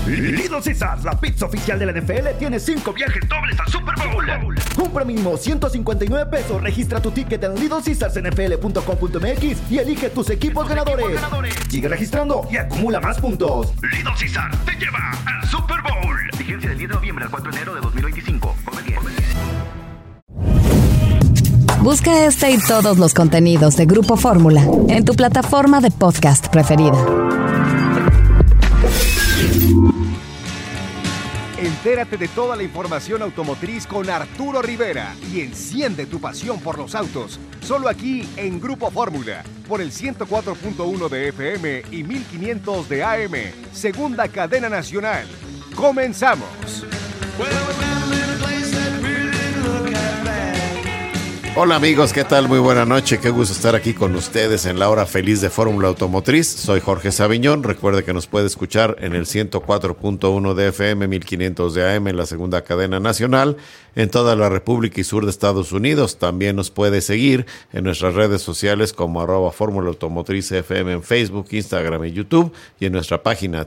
Little Caesars, la pizza oficial de la NFL, tiene 5 viajes dobles al Super Bowl. Compra mínimo $159. Registra tu ticket en LittleCaesarsNFL.com.mx y elige tus equipos ganadores. Sigue registrando y acumula más puntos. Little Caesars te lleva al Super Bowl. Vigencia del 10 de noviembre al 4 de enero de 2025. Come bien. Busca este y todos los contenidos de Grupo Fórmula en tu plataforma de podcast preferida. Entérate de toda la información automotriz con Arturo Rivera y enciende tu pasión por los autos. Solo aquí en Grupo Fórmula, por el 104.1 de FM y 1500 de AM. Segunda cadena nacional. ¡Comenzamos! Hola amigos, ¿qué tal? Muy buena noche, qué gusto estar aquí con ustedes en la hora feliz de Fórmula Automotriz. Soy Jorge Saviñón, recuerde que nos puede escuchar en el 104.1 de FM, 1500 de AM en la segunda cadena nacional, en toda la República y sur de Estados Unidos. También nos puede seguir en nuestras redes sociales como @Fórmula Automotriz FM en Facebook, Instagram y YouTube, y en nuestra página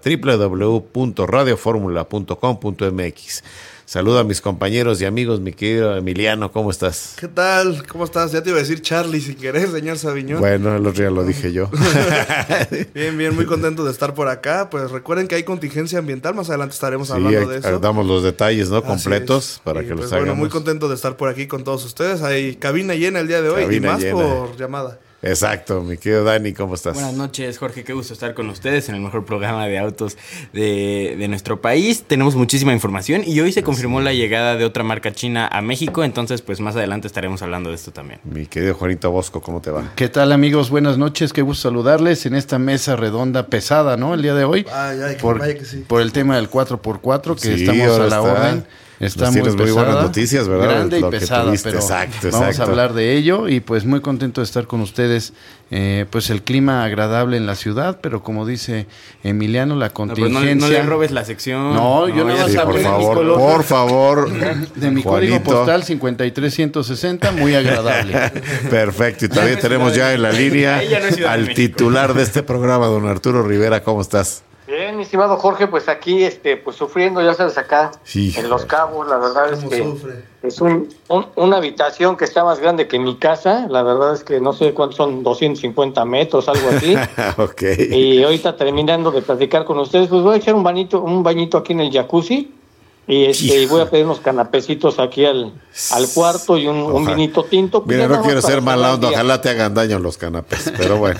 www.radioformula.com.mx. Saludo a mis compañeros y amigos, mi querido Emiliano, ¿cómo estás? ¿Qué tal? ¿Cómo estás? Ya te iba a decir Charlie sin querer, señor Saviñón. Bueno, el otro día lo dije yo. Bien, muy contento de estar por acá. Pues recuerden que hay contingencia ambiental, más adelante estaremos hablando de eso. Damos los detalles, ¿no? Completos para que los hagamos. Bueno, muy contento de estar por aquí con todos ustedes. Hay cabina llena el día de hoy y más llena. Por llamada. Exacto, mi querido Dani, ¿cómo estás? Buenas noches, Jorge, qué gusto estar con ustedes en el mejor programa de autos de nuestro país. Tenemos muchísima información y hoy se confirmó la llegada de otra marca china a México, entonces pues más adelante estaremos hablando de esto también. Mi querido Juanito Bosco, ¿cómo te va? ¿Qué tal amigos? Buenas noches, qué gusto saludarles en esta mesa redonda pesada, ¿no? El día de hoy, vaya que sí. Por el tema del 4x4 que sí, estamos a la orden. Está muy pesada, muy buenas noticias, ¿verdad? Grande y pesada, pero exacto. Vamos a hablar de ello y pues muy contento de estar con ustedes. Pues el clima agradable en la ciudad, pero como dice Emiliano, la contingencia... No le robes la sección. No, yo nada más hablé por favor. De mi código postal 53160, muy agradable. Perfecto, y todavía tenemos ya en la línea al titular de este programa, don Arturo Rivera, ¿cómo estás? Bien, mi estimado Jorge, pues aquí pues sufriendo, ya sabes, acá en Los Cabos, la verdad es que es una habitación que está más grande que mi casa, la verdad es que no sé cuántos son, 250 metros, algo así. Okay. Y ahorita terminando de platicar con ustedes, pues voy a echar un bañito aquí en el jacuzzi y voy a pedir unos canapecitos aquí al cuarto y un vinito tinto. Pues mira, no quiero ser mala onda, ojalá te hagan daño los canapés, pero bueno.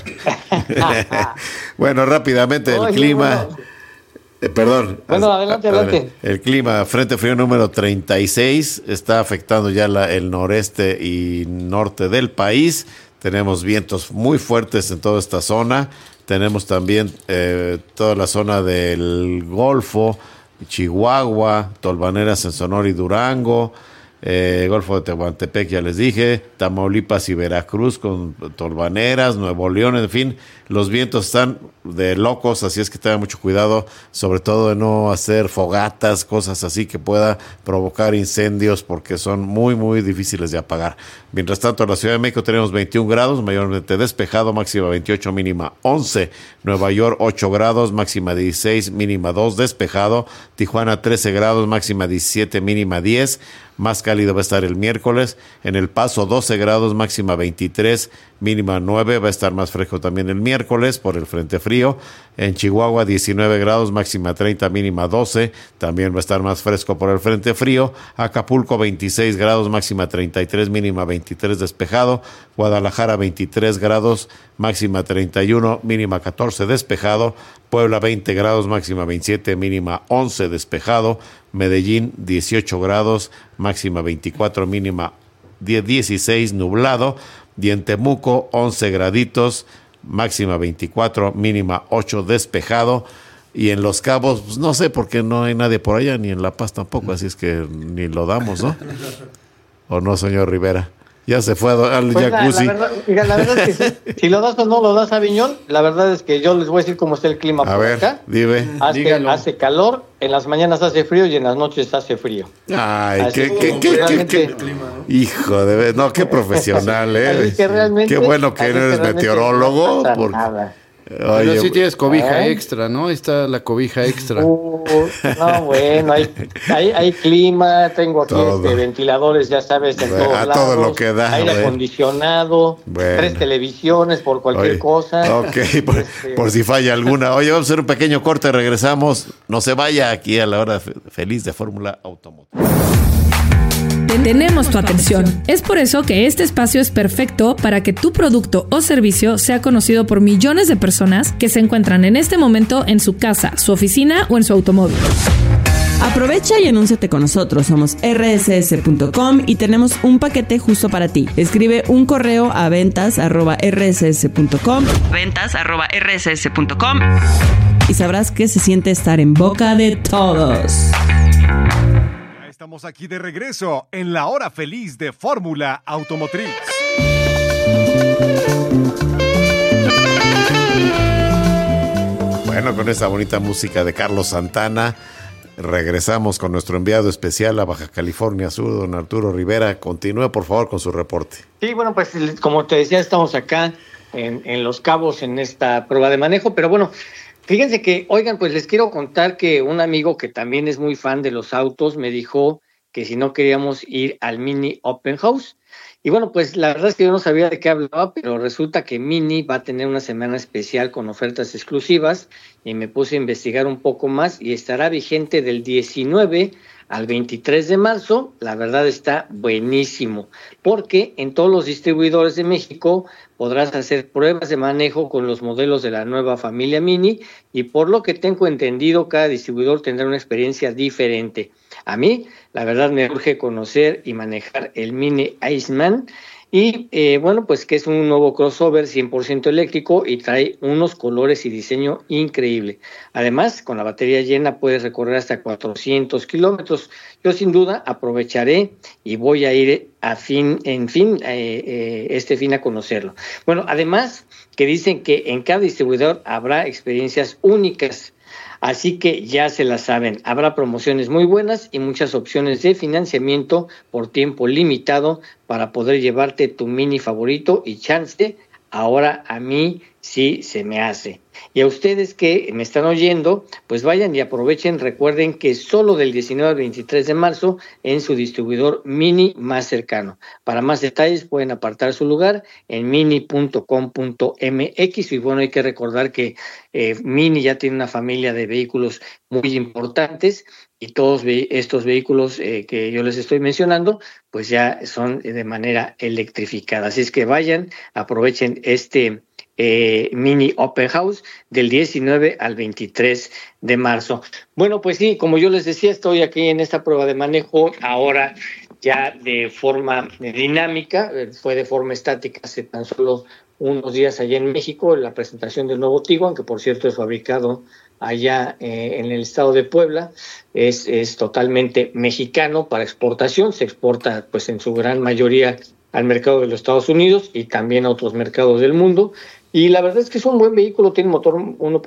Bueno, rápidamente el clima. Perdón. Bueno, adelante. El clima, frente frío número 36, está afectando ya el noreste y norte del país. Tenemos vientos muy fuertes en toda esta zona. Tenemos también toda la zona del Golfo, Chihuahua, Tolvaneras en Sonora y Durango, Golfo de Tehuantepec, ya les dije, Tamaulipas y Veracruz con Tolvaneras, Nuevo León, en fin, los vientos están de locos, así es que tengan mucho cuidado, sobre todo de no hacer fogatas, cosas así que pueda provocar incendios, porque son muy, muy difíciles de apagar. Mientras tanto, en la Ciudad de México tenemos 21 grados, mayormente despejado, máxima 28, mínima 11. Nueva York, 8 grados, máxima 16, mínima 2, despejado. Tijuana, 13 grados, máxima 17, mínima 10. Más cálido va a estar el miércoles. En El Paso, 12 grados, máxima 23, mínima 9. Va a estar más fresco también el miércoles por el frente frío. En Chihuahua, 19 grados, máxima 30, mínima 12. También va a estar más fresco por el frente frío. Acapulco, 26 grados, máxima 33, mínima 23, despejado. Guadalajara, 23 grados, máxima 31, mínima 14, despejado. Puebla, 20 grados, máxima 27, mínima 11, despejado. Medellín, 18 grados, máxima 24, mínima 16, nublado. Y en Temuco, 11 graditos, máxima 24, mínima 8, despejado. Y en Los Cabos, pues no sé, porque no hay nadie por allá, ni en La Paz tampoco, así es que ni lo damos, ¿no? ¿O no, señor Rivera? Ya se fue al jacuzzi. La verdad es que si lo das o no lo das a Viñón, la verdad es que yo les voy a decir cómo está el clima por acá. Dime. Hace calor, en las mañanas hace frío y en las noches hace frío. Ay, qué hijo de... No, qué profesional, ¿eh? Es que realmente, qué bueno que no eres meteorólogo. No pasa nada. Pero sí tienes cobija extra, ¿no? Ahí está la cobija extra. No, bueno, hay clima, tengo aquí ventiladores, ya sabes, en todos lados. Todo lo que da. Aire acondicionado, 3 televisiones por cualquier cosa. Ok, por si falla alguna. Oye, vamos a hacer un pequeño corte, regresamos. No se vaya aquí a la hora feliz de Fórmula Automotriz. Tenemos tu atención. Es por eso que este espacio es perfecto para que tu producto o servicio sea conocido por millones de personas que se encuentran en este momento en su casa, su oficina o en su automóvil. Aprovecha y anúnciate con nosotros. Somos rss.com y tenemos un paquete justo para ti. Escribe un correo a ventas@rss.com y sabrás qué se siente estar en boca de todos. Estamos aquí de regreso en la hora feliz de Fórmula Automotriz. Bueno, con esa bonita música de Carlos Santana, regresamos con nuestro enviado especial a Baja California Sur, don Arturo Rivera. Continúe, por favor, con su reporte. Sí, bueno, pues como te decía, estamos acá en Los Cabos en esta prueba de manejo, pero bueno, fíjense que, oigan, pues les quiero contar que un amigo que también es muy fan de los autos me dijo que si no queríamos ir al Mini Open House. Y bueno, pues la verdad es que yo no sabía de qué hablaba, pero resulta que Mini va a tener una semana especial con ofertas exclusivas y me puse a investigar un poco más y estará vigente del 19 al 23 de marzo. La verdad está buenísimo, porque en todos los distribuidores de México podrás hacer pruebas de manejo con los modelos de la nueva familia Mini y por lo que tengo entendido, cada distribuidor tendrá una experiencia diferente. A mí, la verdad, me urge conocer y manejar el Mini Iceman y, bueno, pues que es un nuevo crossover 100% eléctrico y trae unos colores y diseño increíble. Además, con la batería llena puedes recorrer hasta 400 kilómetros. Yo sin duda aprovecharé y voy a ir este fin a conocerlo. Bueno, además que dicen que en cada distribuidor habrá experiencias únicas. Así que ya se la saben, habrá promociones muy buenas y muchas opciones de financiamiento por tiempo limitado para poder llevarte tu Mini favorito y chance, ahora a mí sí se me hace. Y a ustedes que me están oyendo, pues vayan y aprovechen, recuerden que solo del 19 al 23 de marzo en su distribuidor Mini más cercano. Para más detalles pueden apartar su lugar en mini.com.mx y bueno, hay que recordar que Mini ya tiene una familia de vehículos muy importantes y todos estos vehículos que yo les estoy mencionando, pues ya son de manera electrificada. Así es que vayan, aprovechen este Mini Open House del 19 al 23 de marzo. Bueno, pues sí, como yo les decía, estoy aquí en esta prueba de manejo ahora ya de forma dinámica, fue de forma estática hace tan solo unos días allá en México, en la presentación del nuevo Tiguan, que por cierto es fabricado allá en el estado de Puebla, es totalmente mexicano para exportación, se exporta pues en su gran mayoría al mercado de los Estados Unidos y también a otros mercados del mundo. Y la verdad es que es un buen vehículo, tiene motor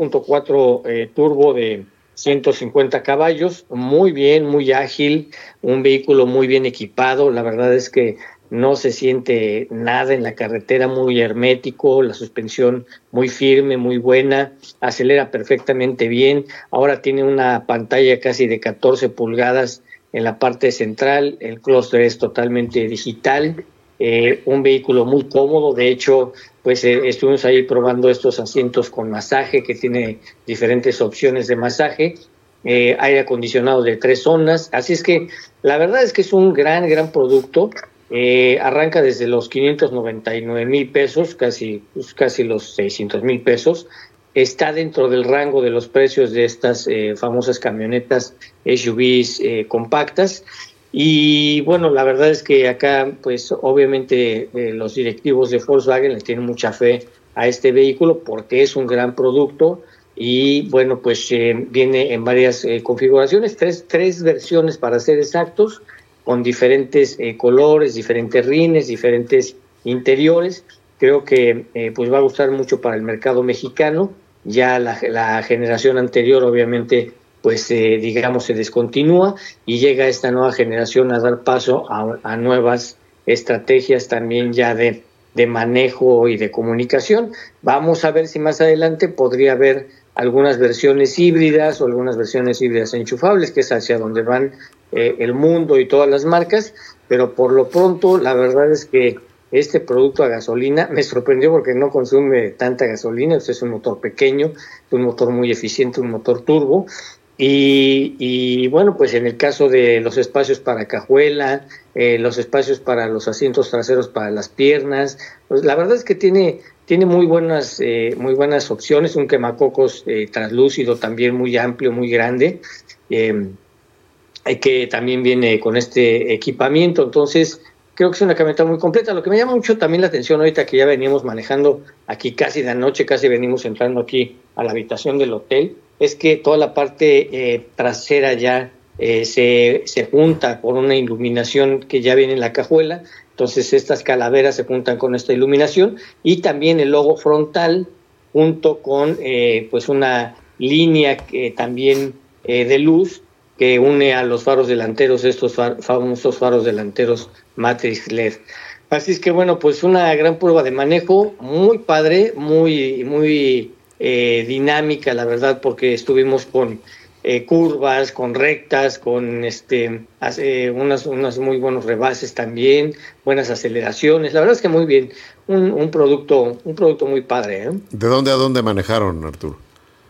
1.4 turbo de 150 caballos, muy bien, muy ágil, un vehículo muy bien equipado. La verdad es que no se siente nada en la carretera, muy hermético, la suspensión muy firme, muy buena, acelera perfectamente bien. Ahora tiene una pantalla casi de 14 pulgadas en la parte central, el clúster es totalmente digital. Un vehículo muy cómodo, de hecho, pues estuvimos ahí probando estos asientos con masaje, que tiene diferentes opciones de masaje, aire acondicionado de 3 zonas, así es que la verdad es que es un gran producto, arranca desde los 599,000 pesos, casi los 600,000 pesos, está dentro del rango de los precios de estas famosas camionetas SUVs compactas. Y bueno, la verdad es que acá, pues obviamente los directivos de Volkswagen le tienen mucha fe a este vehículo porque es un gran producto y bueno, pues viene en varias configuraciones, tres versiones para ser exactos, con diferentes colores, diferentes rines, diferentes interiores. Creo que pues va a gustar mucho para el mercado mexicano. Ya la generación anterior obviamente pues digamos se descontinúa y llega esta nueva generación a dar paso a nuevas estrategias también ya de manejo y de comunicación. Vamos a ver si más adelante podría haber algunas versiones híbridas o algunas versiones híbridas enchufables, que es hacia donde van el mundo y todas las marcas, pero por lo pronto la verdad es que este producto a gasolina me sorprendió porque no consume tanta gasolina, es un motor pequeño, es un motor muy eficiente, un motor turbo, y bueno, pues en el caso de los espacios para cajuela, los espacios para los asientos traseros para las piernas, pues la verdad es que tiene muy buenas opciones, un quemacocos translúcido también muy amplio, muy grande, que también viene con este equipamiento. Entonces creo que es una camioneta muy completa. Lo que me llama mucho también la atención ahorita que ya veníamos manejando aquí casi de noche, casi venimos entrando aquí a la habitación del hotel, es que toda la parte trasera ya se junta con una iluminación que ya viene en la cajuela. Entonces estas calaveras se juntan con esta iluminación y también el logo frontal junto con pues una línea también de luz que une a los faros delanteros, estos famosos faros delanteros Matrix LED. Así es que bueno, pues una gran prueba de manejo, muy padre, muy dinámica, la verdad, porque estuvimos con curvas, con rectas, con unas muy buenos rebases también, buenas aceleraciones. La verdad es que muy bien, un producto muy padre, ¿eh? ¿De dónde a dónde manejaron, Arturo?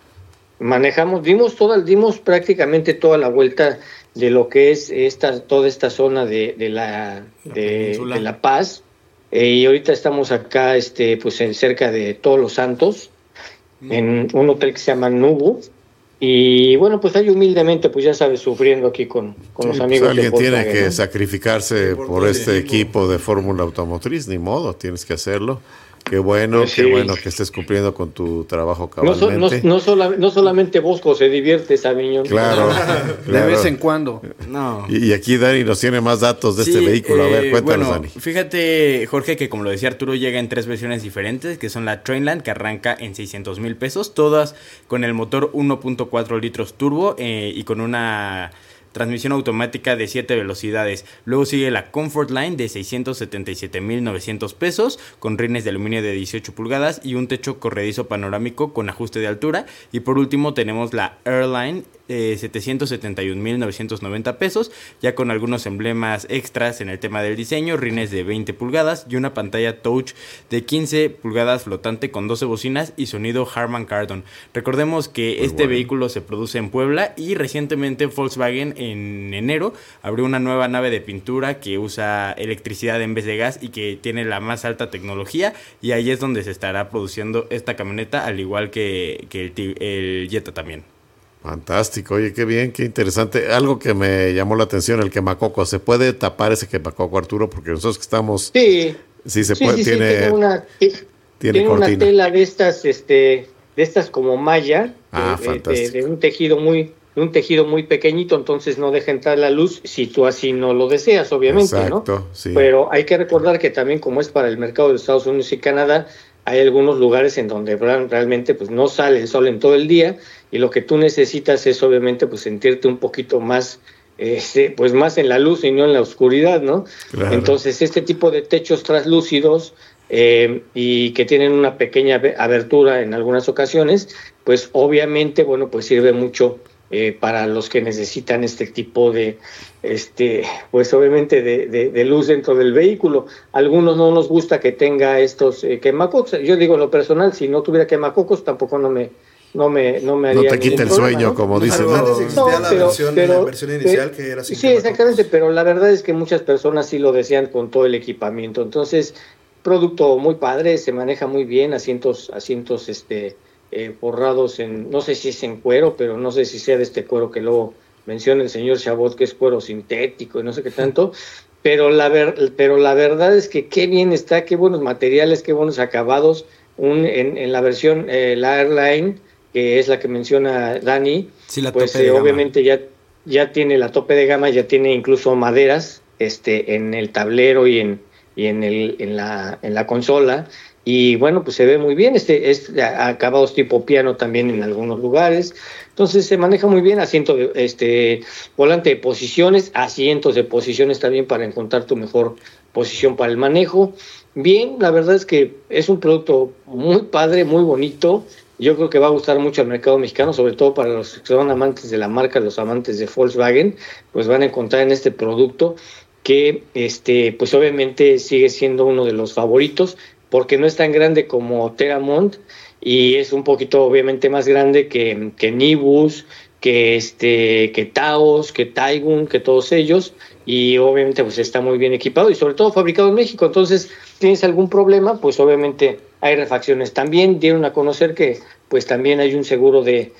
Dimos prácticamente toda la vuelta de lo que es toda esta zona de La Paz, y ahorita estamos acá pues cerca de Todos los Santos, en un hotel que se llama Nubu, y bueno, pues ahí humildemente, pues ya sabes, sufriendo aquí con los amigos. Pues alguien tiene que sacrificarse por este equipo de Fórmula Automotriz, ni modo, tienes que hacerlo. Qué bueno, pues sí. Qué bueno que estés cumpliendo con tu trabajo cabalmente. No solamente Bosco se divierte, Sabiñón. Claro. De vez en cuando. No. Y aquí Dani nos tiene más datos de este vehículo. A ver, cuéntanos, Dani. Fíjate, Jorge, que como lo decía Arturo, llega en 3 versiones diferentes, que son la Trainland, que arranca en 600,000 pesos, todas con el motor 1.4 litros turbo y con una transmisión automática de 7 velocidades. Luego sigue la Comfort Line de 677,900 pesos con rines de aluminio de 18 pulgadas y un techo corredizo panorámico con ajuste de altura. Y por último tenemos la Airline 771,990 pesos, ya con algunos emblemas extras en el tema del diseño, rines de 20 pulgadas y una pantalla touch de 15 pulgadas flotante con 12 bocinas y sonido Harman Kardon. Recordemos que vehículo se produce en Puebla y recientemente Volkswagen en enero abrió una nueva nave de pintura que usa electricidad en vez de gas y que tiene la más alta tecnología, y ahí es donde se estará produciendo esta camioneta, al igual que el Jetta también. Fantástico, oye, qué bien, qué interesante. Algo que me llamó la atención, el quemacoco. ¿Se puede tapar ese quemacoco, Arturo? Porque nosotros que estamos... Sí, se puede. Tiene una tela de estas como malla, de un tejido muy pequeñito, entonces no deja entrar la luz si tú así no lo deseas, obviamente. Exacto, ¿no? Sí. Pero hay que recordar que también, como es para el mercado de Estados Unidos y Canadá, hay algunos lugares en donde realmente pues no sale el sol en todo el día, y lo que tú necesitas es obviamente pues sentirte un poquito más pues más en la luz y no en la oscuridad, ¿no? Claro. Entonces este tipo de techos translúcidos y que tienen una pequeña abertura en algunas ocasiones, pues obviamente bueno, pues sirve mucho para los que necesitan este tipo de pues obviamente de luz dentro del vehículo. Algunos no nos gusta que tenga estos quemacocos. Yo digo, en lo personal, si no tuviera quemacocos tampoco no me haría. No te quita el sueño, ¿no? Como dicen. Antes existía la versión inicial que era sin sí, exactamente, pero la verdad es que muchas personas sí lo decían con todo el equipamiento. Entonces, producto muy padre, se maneja muy bien, asientos forrados en, no sé si es en cuero, pero no sé si sea de este cuero que luego menciona el señor Chabot, que es cuero sintético y no sé qué tanto, pero la verdad es que qué bien está, qué buenos materiales, qué buenos acabados. En la versión, la Airline, que es la que menciona Dani, sí, pues obviamente ya tiene la tope de gama, ya tiene incluso maderas en el tablero y en la consola. Y bueno, pues se ve muy bien, acabados tipo piano también en algunos lugares. Entonces se maneja muy bien, volante de posiciones, asientos de posiciones también para encontrar tu mejor posición para el manejo. bien, la verdad es que es un producto muy padre, muy bonito. Yo creo que va a gustar mucho al mercado mexicano, sobre todo para los que son amantes de la marca, los amantes de Volkswagen, pues van a encontrar en este producto que pues obviamente sigue siendo uno de los favoritos, porque no es tan grande como Teramont y es un poquito obviamente más grande que Nibus, que Taos, que Taigun, que todos ellos, y obviamente pues está muy bien equipado y sobre todo fabricado en México. Entonces, ¿tienes algún problema? Pues obviamente hay refacciones. También dieron a conocer que pues también hay un seguro de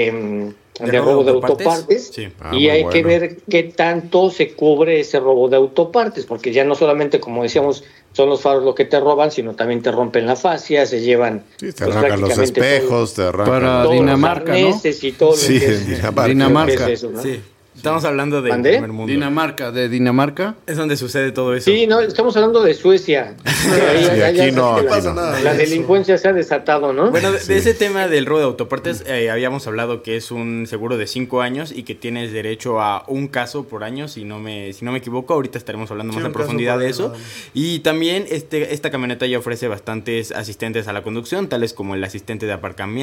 robo de autopartes, sí. Y hay que ver qué tanto se cubre ese robo de autopartes, porque ya no solamente, como decíamos, son los faros lo que te roban, sino también te rompen la fascia, se llevan... Sí, te arrancan los espejos, te arrancan... Para Dinamarca, ¿no? Y todo sí, Dinamarca. Eso, ¿no? Sí. Estamos hablando de primer mundo. Dinamarca. Es donde sucede todo eso. Sí, no, estamos hablando de Suecia. Aquí no pasa nada. La delincuencia se ha desatado, ¿no? Bueno, de ese tema del robo de autopartes, habíamos hablado que es un seguro de 5 años y que tienes derecho a un caso por año, si no me equivoco. Ahorita estaremos hablando más en profundidad de eso. Y también esta camioneta ya ofrece bastantes asistentes a la conducción, tales como el asistente de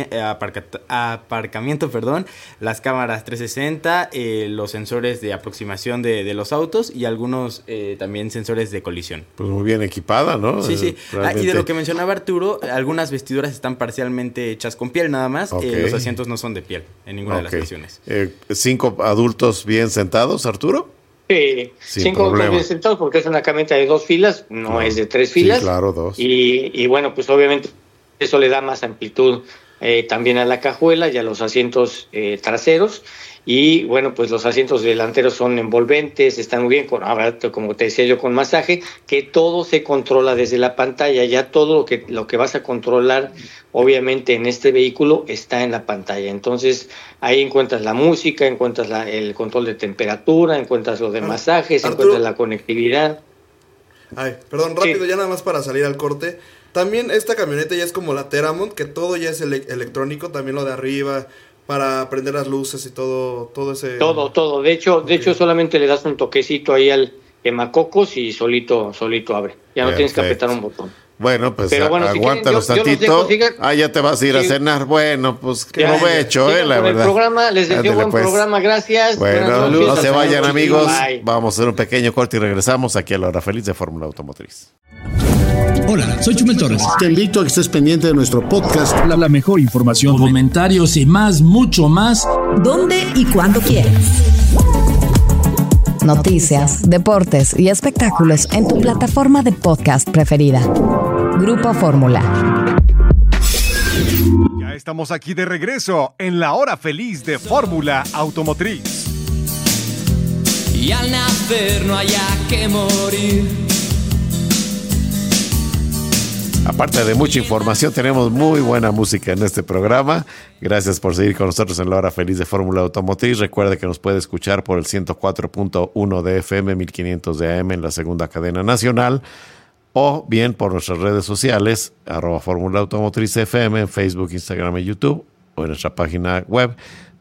aparcamiento, las cámaras 360, los sensores de aproximación de los autos y algunos también sensores de colisión. Pues muy bien equipada, ¿no? Sí. Y de lo que mencionaba Arturo, algunas vestiduras están parcialmente hechas con piel nada más. Okay. Los asientos no son de piel en ninguna de las versiones. 5 adultos bien sentados, Arturo. 5 adultos bien sentados porque es una camioneta de 2 filas, no es de 3 filas. Sí, claro, 2. Y bueno, pues obviamente eso le da más amplitud también a la cajuela y a los asientos traseros. Y bueno, pues los asientos delanteros son envolventes, están muy bien, como te decía yo, con masaje, que todo se controla desde la pantalla. Ya todo lo que vas a controlar, obviamente, en este vehículo está en la pantalla. Entonces, ahí encuentras la música, encuentras el control de temperatura, encuentras lo de masajes, Arturo, encuentras la conectividad. Perdón, rápido, ya nada más para salir al corte. También esta camioneta ya es como la Teramont, que todo ya es electrónico, también lo de arriba... para prender las luces y todo ese... Todo. De hecho, solamente le das un toquecito ahí al quemacocos y solito abre. Ya no tienes que apretar un botón. Bueno, pues aguántanos tantito. Ya te vas a ir a cenar. Bueno, pues qué provecho, la verdad. Programa, les deseo buen programa, gracias. Bueno, no se vayan, amigos. Bye. Vamos a hacer un pequeño corte y regresamos aquí a la hora feliz de Fórmula Automotriz. Hola, soy Chumel Torres. Te invito a que estés pendiente de nuestro podcast. La mejor información, comentarios y mucho más. ¿Dónde y cuándo quieras? Noticias, deportes y espectáculos en tu plataforma de podcast preferida. Grupo Fórmula. Ya estamos aquí de regreso en la hora feliz de Fórmula Automotriz. Y al nacer no haya que morir. Aparte de mucha información, tenemos muy buena música en este programa. Gracias por seguir con nosotros en la hora feliz de Fórmula Automotriz. Recuerde que nos puede escuchar por el 104.1 de FM, 1500 de AM en la segunda cadena nacional, o bien por nuestras redes sociales, @Fórmula Automotriz FM en Facebook, Instagram y YouTube, o en nuestra página web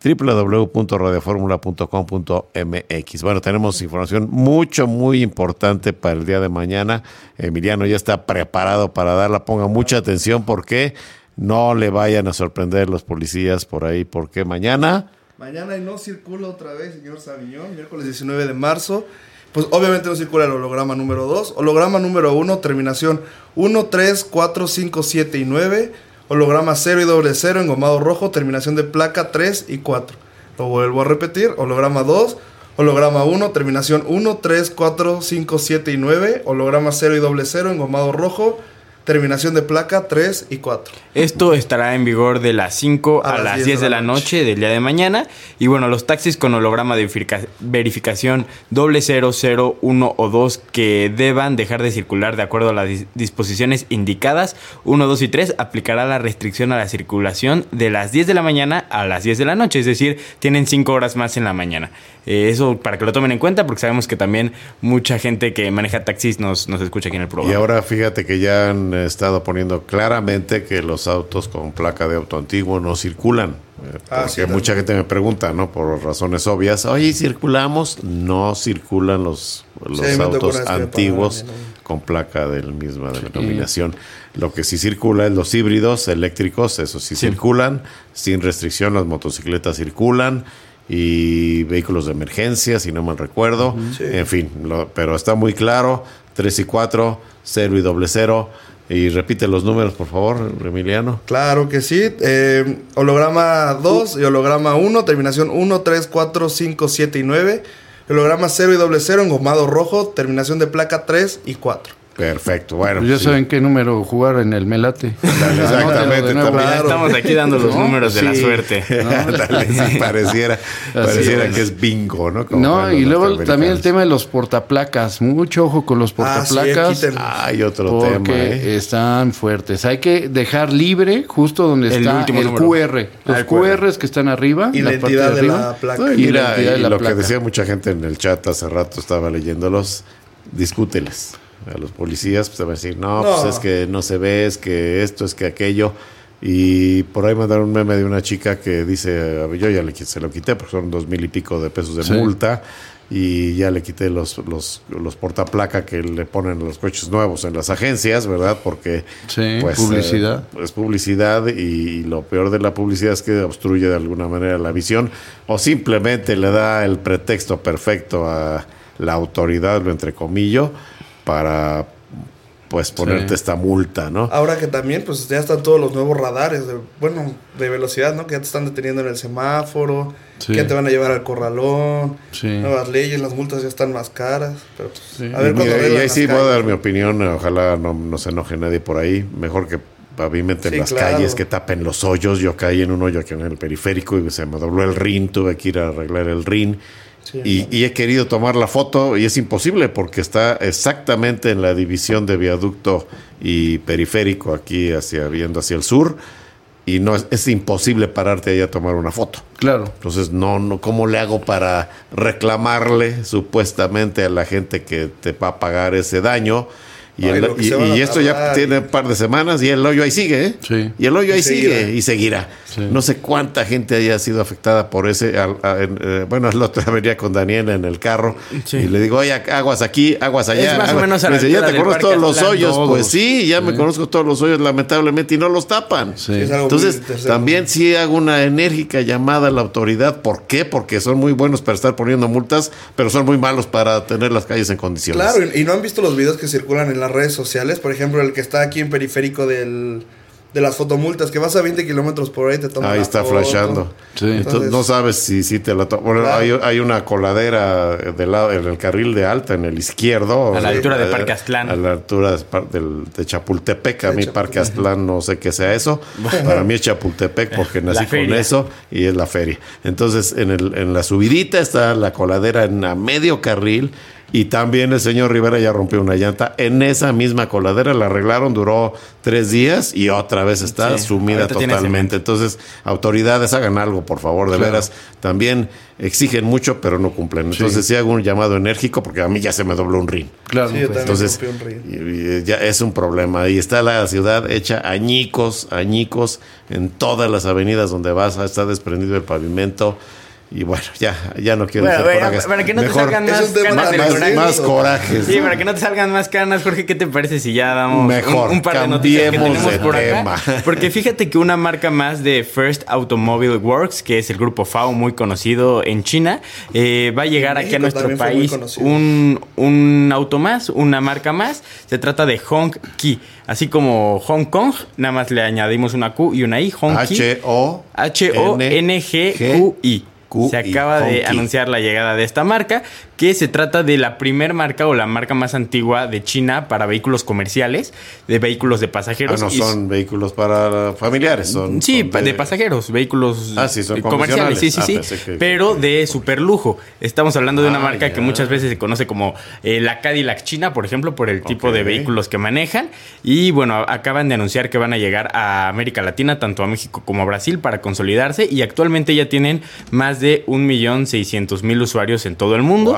www.radioformula.com.mx. Bueno, tenemos información muy importante para el día de mañana. Emiliano ya está preparado para darla. Ponga mucha atención porque no le vayan a sorprender los policías por ahí, porque mañana y no circula otra vez, señor Saviñón, miércoles 19 de marzo. Pues obviamente no circula el holograma número 2, holograma número 1, terminación 1, 3, 4, 5, 7 y 9. Holograma 0 y 00 engomado rojo, terminación de placa 3 y 4. Lo vuelvo a repetir, holograma 2, holograma 1, terminación 1, 3, 4, 5, 7 y 9. Holograma 0 y 00 engomado rojo, terminación de placa 3 y 4. Esto estará en vigor de las 5 a las 10 de la noche del día de mañana. Y bueno, los taxis con holograma de verificación 00, 1 o 2 que deban dejar de circular de acuerdo a las disposiciones indicadas 1, 2 y 3 aplicará la restricción a la circulación de las 10 de la mañana a las 10 de la noche. Es decir, tienen 5 horas más en la mañana. Eso para que lo tomen en cuenta, porque sabemos que también mucha gente que maneja taxis nos escucha aquí en el programa. Y ahora fíjate que ya han estado poniendo claramente que los autos con placa de auto antiguo no circulan. Porque mucha gente me pregunta, ¿no? Por razones obvias. Oye, ¿circulamos? No circulan los autos antiguos con placa de la misma denominación. Lo que sí circula es los híbridos eléctricos, esos sí circulan, sin restricción. Las motocicletas circulan y vehículos de emergencia, si no mal recuerdo. En fin, pero está muy claro, 3 y 4, 0 y 00. Y repite los números, por favor, Emiliano. Claro que sí. Holograma 2 y holograma 1, terminación 1, 3, 4, 5, 7 y 9. Holograma 0 y 00, engomado rojo, terminación de placa 3 y 4. Perfecto, bueno. Pues ya saben qué número jugar en el Melate. Exactamente. Claro. Estamos aquí dando los números de la suerte. Sí, pareciera que es bingo, ¿no? Como y luego también el tema de los portaplacas. Mucho ojo con los portaplacas. Hay otro tema. Porque están fuertes. Hay que dejar libre justo donde está el QR. Los QRs que están arriba. Y la identidad de la placa. Y lo que decía mucha gente en el chat hace rato, estaba leyéndolos, discúteles. A los policías, pues, se va a decir, pues es que no se ve, es que esto, es que aquello. Y por ahí mandaron un meme de una chica que dice, yo ya se lo quité porque son 2,000 y pico de pesos de multa. Y ya le quité los portaplaca que le ponen a los coches nuevos en las agencias, ¿verdad? Porque pues, publicidad. Es publicidad y lo peor de la publicidad es que obstruye de alguna manera la visión o simplemente le da el pretexto perfecto a la autoridad, lo entrecomillo, para pues ponerte esta multa, ¿no? Ahora que también pues ya están todos los nuevos radares de velocidad, ¿no? Que ya te están deteniendo en el semáforo, que ya te van a llevar al corralón, nuevas leyes, las multas ya están más caras, pero pues, a ver cuándo y ahí sí voy a dar mi opinión, ojalá no se enoje nadie por ahí, mejor que pavimenten las calles, que tapen los hoyos. Yo caí en un hoyo aquí en el periférico y se me dobló el rin, tuve que ir a arreglar el rin. Y he querido tomar la foto y es imposible porque está exactamente en la división de viaducto y periférico aquí viendo hacia el sur y no es imposible pararte ahí a tomar una foto. Claro. Entonces no ¿cómo le hago para reclamarle supuestamente a la gente que te va a pagar ese daño? Y esto ya tiene un par de semanas y el hoyo ahí sigue, ¿eh? Sí. Y el hoyo ahí sigue y seguirá. Sí. No sé cuánta gente haya sido afectada por ese. Bueno, el otro día venía con Daniel en el carro y le digo, oye, aguas aquí, aguas allá. Es más o menos a la ¿ya te conoces todos los hoyos? Todos. Pues sí, ya me conozco todos los hoyos, lamentablemente, y no los tapan. Sí. Entonces, también sí hago una enérgica llamada a la autoridad. ¿Por qué? Porque son muy buenos para estar poniendo multas, pero son muy malos para tener las calles en condiciones. Claro, y no han visto los videos que circulan en las redes sociales, por ejemplo, el que está aquí en periférico de las fotomultas, que vas a 20 kilómetros por ahí, te toman ahí está foto. Flashando. Sí. Entonces, no sabes si te la toman. Bueno, claro. hay una coladera del lado, en el carril de alta, en el izquierdo. A la altura de Parque Aztlán. A la altura de Chapultepec. A mí Parque Aztlán no sé qué sea eso. Para mí es Chapultepec porque nací con eso y es la feria. Entonces, en la subidita está la coladera a medio carril. Y también el señor Rivera ya rompió una llanta en esa misma coladera, la arreglaron, duró 3 días y otra vez está sumida totalmente. Entonces, autoridades, hagan algo, por favor, de veras. También exigen mucho, pero no cumplen. Entonces, sí hago un llamado enérgico porque a mí ya se me dobló un rin. Claro. Sí, entonces, ya es un problema. Y está la ciudad hecha añicos, en todas las avenidas donde vas, está desprendido el pavimento. Y bueno, ya no quiero decir corajes. Para que no te salgan más canas más corajes. Sí, para que no te salgan más canas, Jorge, ¿qué te parece si ya damos un par de noticias que tenemos por acá? Porque fíjate que una marca más de First Automobile Works, que es el grupo FAW muy conocido en China, va a llegar aquí a nuestro país un auto más, una marca más. Se trata de Hongqi. Así como Hong Kong, nada más le añadimos una Q y una I. Hongqi. Hongqi. Se acaba de anunciar la llegada de esta marca, que se trata de la primer marca o la marca más antigua de China para vehículos comerciales, de vehículos de pasajeros. No son vehículos para familiares, son de pasajeros, vehículos son comerciales, sí. Pero de super lujo. Estamos hablando de una marca que muchas veces se conoce como la Cadillac China, por ejemplo, por el tipo de vehículos que manejan. Y bueno, acaban de anunciar que van a llegar a América Latina, tanto a México como a Brasil, para consolidarse. Y actualmente ya tienen más de 1,600,000 usuarios en todo el mundo.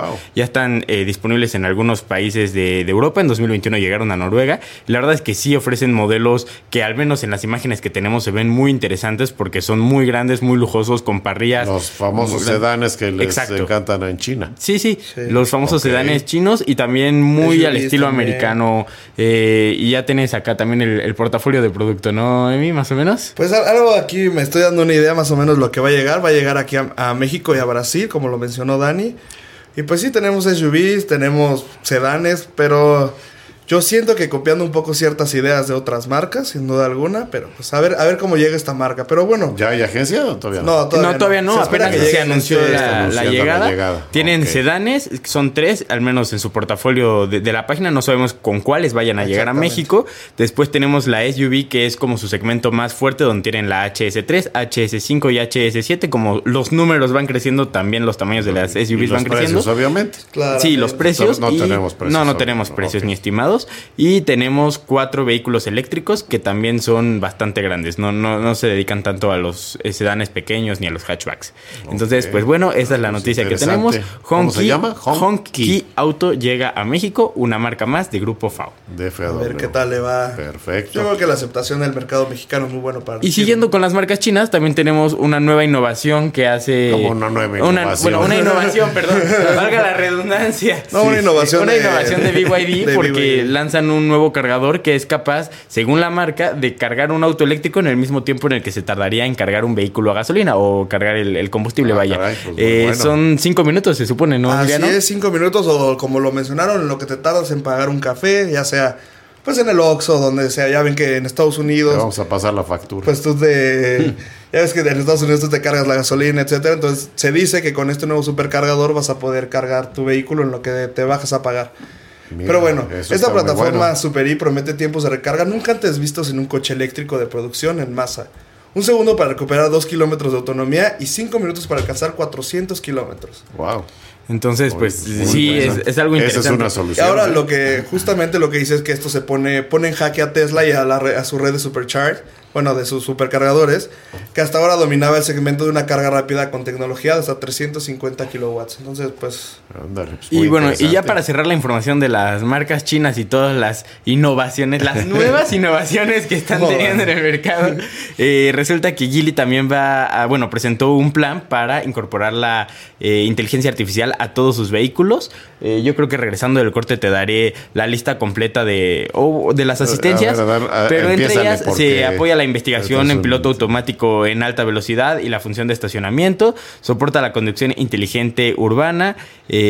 Ya están disponibles en algunos países de Europa. En 2021 llegaron a Noruega. La verdad es que sí ofrecen modelos que al menos en las imágenes que tenemos se ven muy interesantes porque son muy grandes, muy lujosos, con parrillas. Los famosos sedanes que les encantan en China. Sí. Los famosos sedanes chinos y también muy al estilo americano. Y ya tenés acá también el portafolio de producto, ¿no, Emi? Más o menos. Pues algo aquí me estoy dando una idea más o menos lo que va a llegar. Va a llegar aquí a México y a Brasil, como lo mencionó Dani. Y pues sí, tenemos SUVs, tenemos sedanes, pero yo siento que copiando un poco ciertas ideas de otras marcas, sin duda alguna, pero pues a ver cómo llega esta marca. Pero bueno. ¿Ya hay agencia o todavía no? No, todavía no. Apenas se anunció la llegada. Tienen sedanes, son 3, al menos en su portafolio de la página. No sabemos con cuáles vayan a llegar a México. Después tenemos la SUV, que es como su segmento más fuerte, donde tienen la HS3, HS5 y HS7. Como los números van creciendo, también los tamaños de las SUVs van creciendo. Precios, obviamente. Sí, los precios. No tenemos precios. No tenemos precios ni estimados. Y tenemos 4 vehículos eléctricos que también son bastante grandes. No se dedican tanto a los sedanes pequeños ni a los hatchbacks. Entonces, pues bueno, esa es la noticia que tenemos. ¿Cómo se llama? Honky Auto llega a México, una marca más de Grupo FAO. A ver qué tal le va. Perfecto. Yo creo que la aceptación del mercado mexicano es muy bueno para Y siguiendo con las marcas chinas, también tenemos una nueva innovación que hace... Como una nueva innovación. Una innovación, perdón. Valga la redundancia. Una innovación. Una innovación de BYD porque lanzan un nuevo cargador que es capaz, según la marca, de cargar un auto eléctrico en el mismo tiempo en el que se tardaría en cargar un vehículo a gasolina o cargar el combustible, vaya. Caray, pues bueno. Son 5 minutos, se supone, ¿no? Así es, 5 minutos o como lo mencionaron, en lo que te tardas en pagar un café, ya sea pues en el Oxxo, donde sea. Ya ven que en Estados Unidos... Te vamos a pasar la factura. Pues tú ya ves que en Estados Unidos tú te cargas la gasolina, etcétera. Entonces se dice que con este nuevo supercargador vas a poder cargar tu vehículo en lo que te bajas a pagar. Mira, pero bueno, esta plataforma Super I promete tiempos de recarga nunca antes vistos en un coche eléctrico de producción en masa. 1 segundo para recuperar 2 kilómetros de autonomía y 5 minutos para alcanzar 400 kilómetros. Wow. Entonces, pues sí, es algo interesante. Esa es una solución. Y ahora justamente lo que dice es que esto se pone en jaque a Tesla y a su red de Supercharge, bueno, de sus supercargadores, que hasta ahora dominaba el segmento de una carga rápida con tecnología de hasta 350 kilowatts. Entonces, pues... Ándale, pues y bueno, y ya para cerrar la información de las marcas chinas y todas las innovaciones, las nuevas innovaciones que están teniendo en el mercado, resulta que Geely también presentó un plan para incorporar la inteligencia artificial a todos sus vehículos. Yo creo que regresando del corte te daré la lista completa de las asistencias, pero entre ellas se apoya la investigación en piloto automático en alta velocidad y la función de estacionamiento, soporta la conducción inteligente urbana,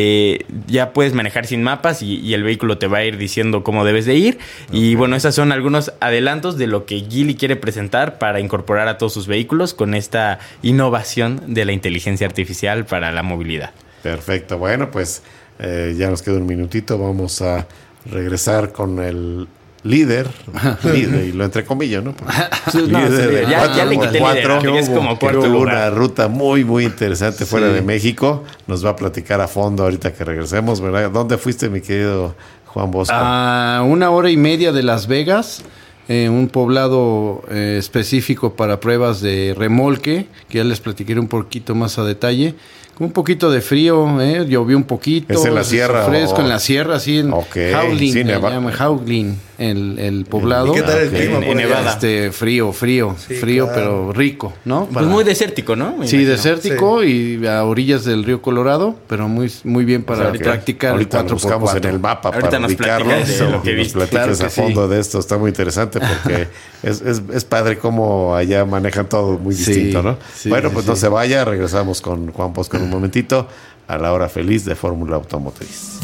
ya puedes manejar sin mapas y el vehículo te va a ir diciendo cómo debes de ir. Y bueno, esos son algunos adelantos de lo que Geely quiere presentar para incorporar a todos sus vehículos con esta innovación de la inteligencia artificial para la movilidad. Perfecto, bueno, pues ya nos queda un minutito, vamos a regresar con el líder, y lo entre comillas, ¿no? Líder ya le quité líder, que es como cuarto lugar. Una ruta muy, muy interesante fuera de México. Nos va a platicar a fondo ahorita que regresemos, ¿verdad? ¿Dónde fuiste, mi querido Juan Bosco? A 1 hora y media de Las Vegas. Un poblado específico para pruebas de remolque, que ya les platicaré un poquito más a detalle. Un poquito de frío, llovió un poquito. ¿Es en la sierra? Fresco, en la sierra, así en Howling, sí, llama Howling, el poblado. ¿Qué tal el clima? En Nevada. Frío, sí, claro. Pero rico, ¿no? Pues muy desértico, ¿no? Sí, desértico y a orillas del río Colorado, pero muy, muy bien para practicar ahorita el 4x4. Buscamos en el mapa ahorita para ubicarlo. Lo que nos platicas a fondo de esto, está muy interesante porque es padre cómo allá manejan todo muy distinto, ¿no? Sí, bueno, pues no se vaya, regresamos con Juan Bosco en un momentito a la hora feliz de Fórmula Automotriz.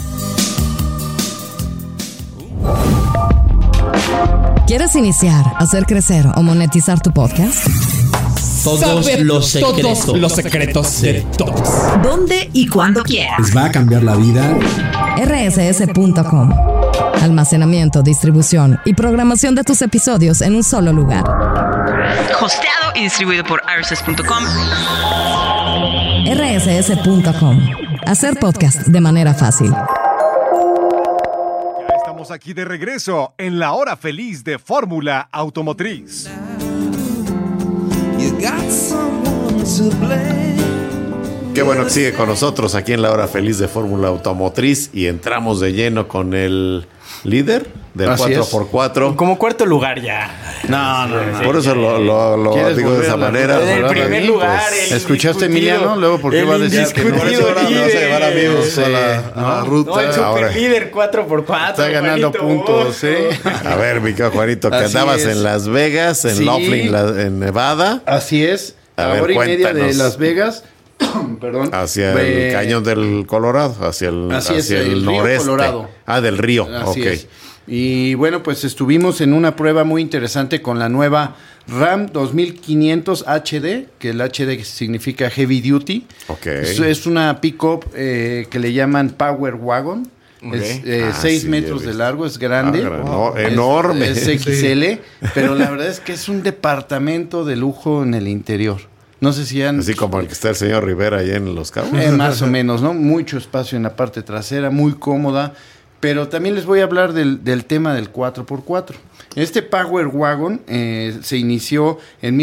¿Quieres iniciar, hacer crecer o monetizar tu podcast? Todos los secretos de todos. ¿Dónde y cuándo quieras? Les va a cambiar la vida. rss.com. Almacenamiento, distribución y programación de tus episodios en un solo lugar. Hosteado y distribuido por rss.com. rss.com. Hacer podcast de manera fácil. Ya estamos aquí de regreso en la hora feliz de Fórmula Automotriz. Qué bueno que sigue con nosotros aquí en la hora feliz de Fórmula Automotriz y entramos de lleno con el líder del 4x4. Como cuarto lugar ya. No. Por eso lo digo de esa manera. En el primer lugar. Pues, ¿escuchaste, Emiliano? Luego, ¿por qué va a decir que no? Por eso ahora me vas a llevar amigos a la ruta. No, el super líder 4x4. Está ganando puntos, A ver, mi querido Juanito, que andabas en Las Vegas, en Laughlin, en Nevada. Así es. A ver, hora y media de Las Vegas. Perdón. Hacia el cañón del Colorado, hacia el noreste. Río Colorado. Del río. Así es. Y bueno, pues estuvimos en una prueba muy interesante con la nueva Ram 2500 HD, que el HD significa Heavy Duty. Es una pick-up que le llaman Power Wagon. Es 6 metros de largo, es grande. Enorme. Es XL, pero la verdad es que es un departamento de lujo en el interior. No sé si así como el que está el señor Rivera ahí en Los Cabos. Más o menos, ¿no? Mucho espacio en la parte trasera, muy cómoda. Pero también les voy a hablar del tema del 4x4. Este Power Wagon se inició en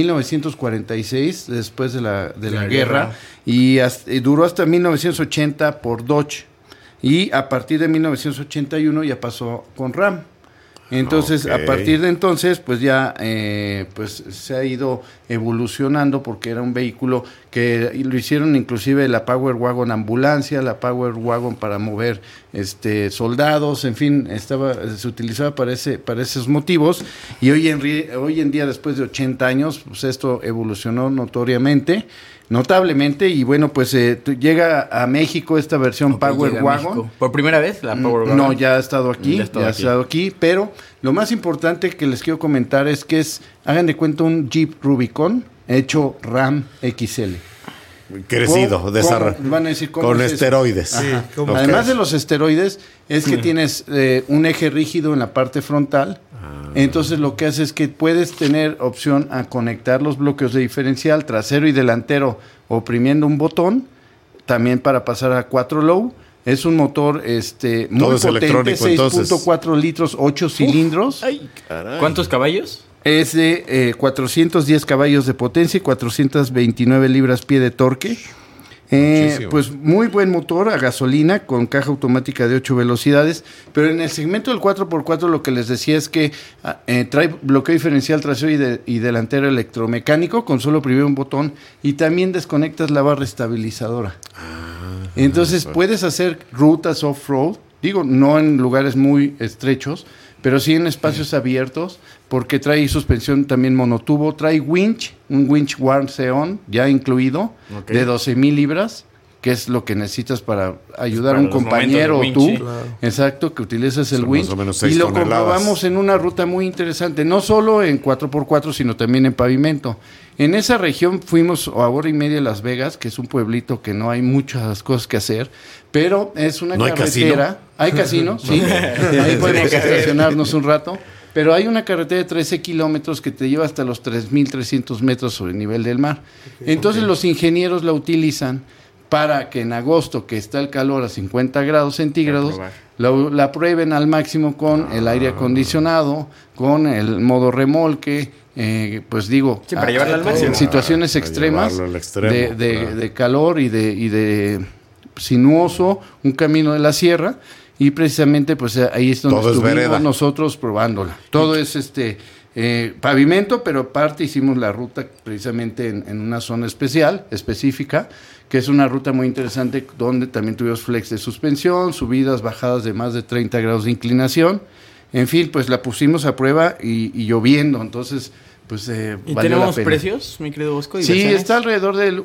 1946, después de la guerra, y duró hasta 1980 por Dodge. Y a partir de 1981 ya pasó con Ram. Entonces, a partir de entonces, pues ya pues se ha ido evolucionando porque era un vehículo que lo hicieron inclusive la Power Wagon ambulancia, la Power Wagon para mover soldados, en fin, se utilizaba para esos motivos. Y hoy en día, después de 80 años, pues esto evolucionó notablemente, y bueno, pues llega a México esta versión Power Wagon. ¿Por primera vez la Power Wagon? No, ya ha estado aquí, pero lo más importante que les quiero comentar es que hagan de cuenta un Jeep Rubicon hecho Ram XL. Crecido, van a decir, con esteroides. Además de los esteroides, es que tienes un eje rígido en la parte frontal. Entonces lo que hace es que puedes tener opción a conectar los bloqueos de diferencial trasero y delantero oprimiendo un botón, también para pasar a 4 low. Es un motor muy potente, 6.4 litros, 8 cilindros. Ay, caray. ¿Cuántos caballos? Es de 410 caballos de potencia y 429 libras-pie de torque. Pues muy buen motor a gasolina con caja automática de 8 velocidades, pero en el segmento del 4x4 lo que les decía es que trae bloqueo diferencial trasero y delantero electromecánico con solo oprimir un botón, y también desconectas la barra estabilizadora. Entonces puedes hacer rutas off-road, digo, no en lugares muy estrechos, pero sí en espacios abiertos, porque trae suspensión también monotubo, trae winch, un winch Warn Xeon ya incluido, de 12,000 libras, que es lo que necesitas para ayudar a un compañero o tú, exacto, que utilices el winch, y lo comprobamos en una ruta muy interesante, no solo en 4x4, sino también en pavimento. En esa región fuimos a hora y media a Las Vegas, que es un pueblito que no hay muchas cosas que hacer, pero es una carretera. ¿Hay casino? Sí. Ahí podemos estacionarnos un rato. Pero hay una carretera de 13 kilómetros que te lleva hasta los 3,300 metros sobre el nivel del mar. Entonces los ingenieros la utilizan para que en agosto, que está el calor a 50 grados centígrados, la prueben al máximo con el aire acondicionado, con el modo remolque, pues digo, para llevarla al máximo. En situaciones extremas de calor y de sinuoso, un camino de la sierra. Y precisamente, pues ahí es donde estuvimos nosotros probándola. Todo es pavimento, pero aparte hicimos la ruta precisamente en una zona específica, que es una ruta muy interesante, donde también tuvimos flex de suspensión, subidas, bajadas de más de 30 grados de inclinación. En fin, pues la pusimos a prueba y lloviendo, entonces pues ¿Y tenemos precios, mi querido Bosco? Sí, está alrededor del